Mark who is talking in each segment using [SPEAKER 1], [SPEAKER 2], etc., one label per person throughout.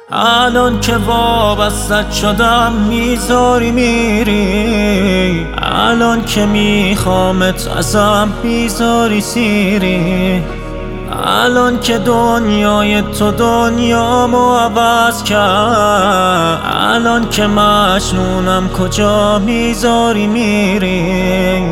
[SPEAKER 1] الان که وابستت شدم میذاری میری، الان که میخوامت ازم میذاری سیری، الان که دنیای تو دنیامو عوض کرد، الان که مجنونم کجا میذاری میری.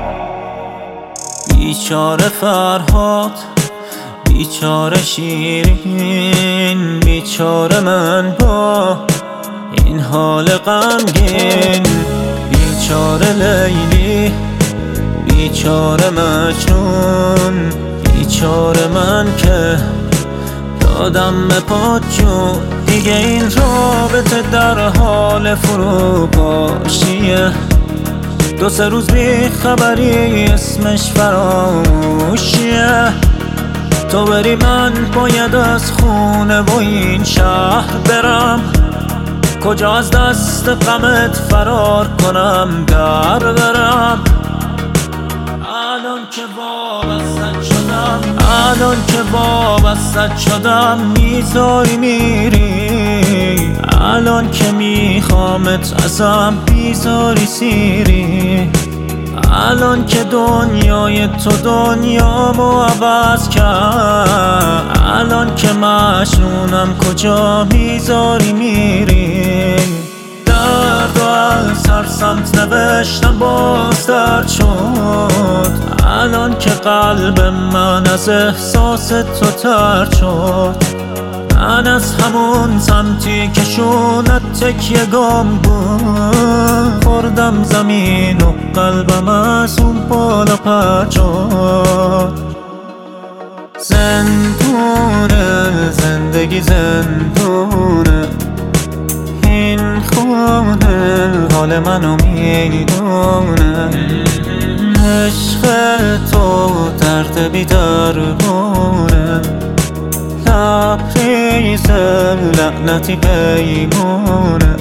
[SPEAKER 1] بیچاره فرهاد، بیچاره شیرین، بیچاره من با این حال غمگین، بیچاره لیلی، بیچاره مجنون، بیچاره من که دادم به پات جون. دیگه این رابطه در حال فروپاشیه، دو سه روز بی خبری اسمش فراموشیه. تو بری من باید از خونه و این شهر برم، کجا از دست غمت فرار کنم در برم. الان که وابستت شدم، الان که وابستت شدم میذاری میری، الان که میخوامت ازم میذاری سیری، الان که دنیای تو دنیامو عوض کرد، الان که مجنونم کجا میذاری میری. درد و از هر سمت نوشتم باز درد شد، الان که قلب من از احساس تو ترد شد. من از همون سمتی که شونت تکیه گم بود، خوردم زمین و قلبم از اون بالا پرد شد. زندونه زندگی زندونه، این خونه حال منو میدونه. عشق تو درد بی درمونه، لبریز لعنتی پیمونه.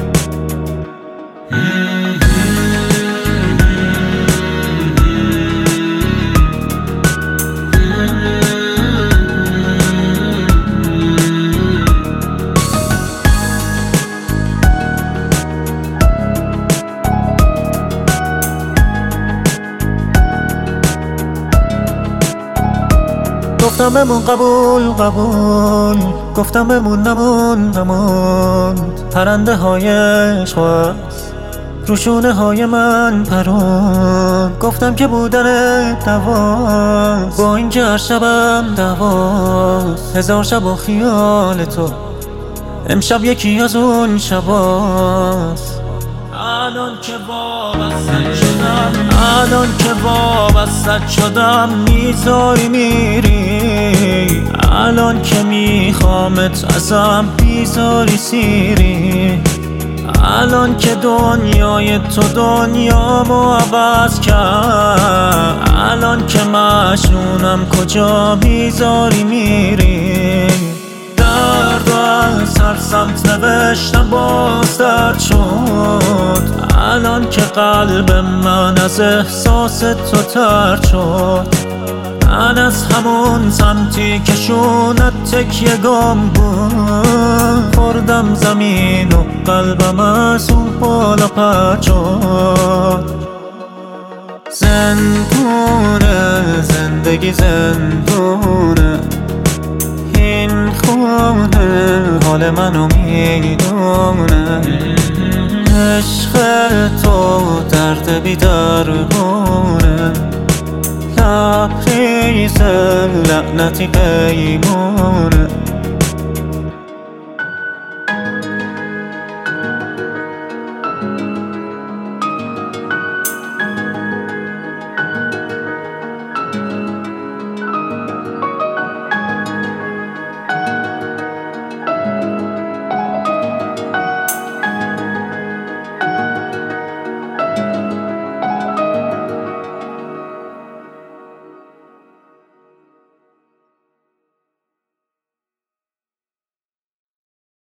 [SPEAKER 1] گفتم بمون قبول قبول، گفتم بمون نمون. پرنده های عشق روشونه های من پرون، گفتم که بودن دواست، با اینکه هر شبم دواست. هزار شب و خیال تو امشب یکی از اون شباست. الان که وابستت شدم، الان که وابستت شدم میذاری میری، الان که میخوامت ازم میذاری سیری، الان که دنیای تو دنیامو عوض کرد، الان که مجنونم کجا میذاری میری. درد و از هر سمت نوشتم باز درد شد، الان که قلب من از احساس تو ترد شد. من از همون سمتی که شونت تکیه گم بود، خوردم زمین و قلبم از اون بالا پرد شد. زندونه زندگی زندونه، این خونه حال منو میدونه. عشق تو درد بی درمونه، لبریز لعنتی پیمونه.